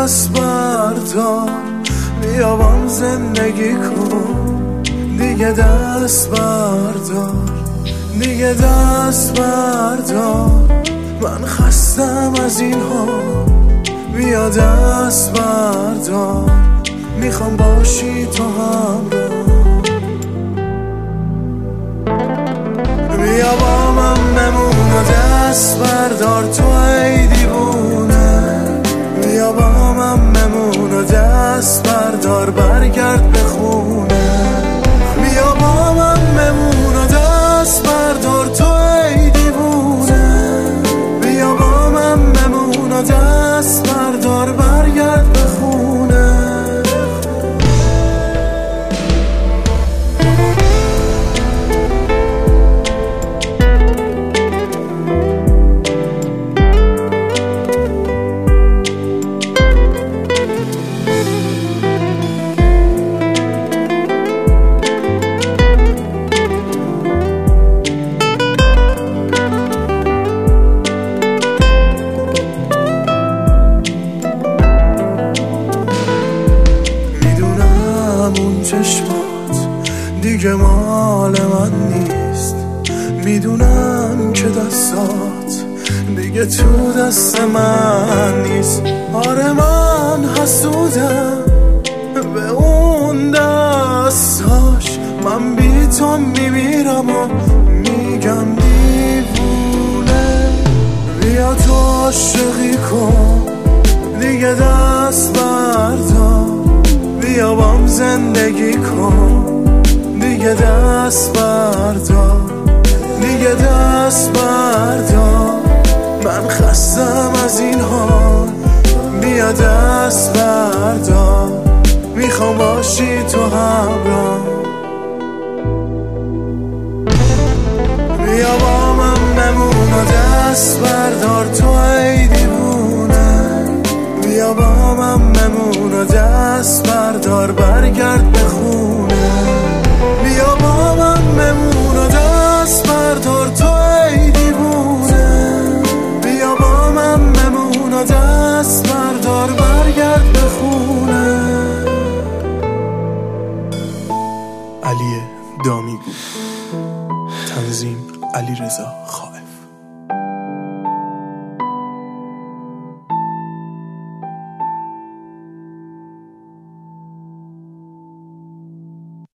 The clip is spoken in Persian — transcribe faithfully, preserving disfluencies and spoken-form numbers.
دست بردار، بیا بام زندگی کن. دیگه دست بردار، دیگه دست بردار، من خستم از این ها. بیا دست بردار، میخوام باشی تو همراه. بیا با من بمون و دست بردار تو ای دیوونه. بیا با من بمون و دست بردار برگرد به خونه. بیا با من بمون و دست بردار تو ای دیوونه. بیا با من بمون و دست بردار برگرد به خونه. اون چشمات دیگه مال من نیست. میدونم که دستات دیگه تو دست من نیست. آره من حسودم به اون دستاش، من بی تو میمیرم و میگم دیوونه. بیا تو عاشقی کن، دیگه دست بردار، بیا بام زندگی کن. دیگه دست بردار، دیگه دست بردار، من خستم از این حال. بیا دست بردار، میخوام باشی تو همراه. بیا با من بمون و دست بردار تو ای دیوونه. بیا با من بمون و دست بردار برگرد به خونه. بیا با من بمون و دست بردار تو ای دیوونه. بیا با من بمون و دست بردار برگرد به خونه. علی دامی بود. تنظیم علیرضا خان.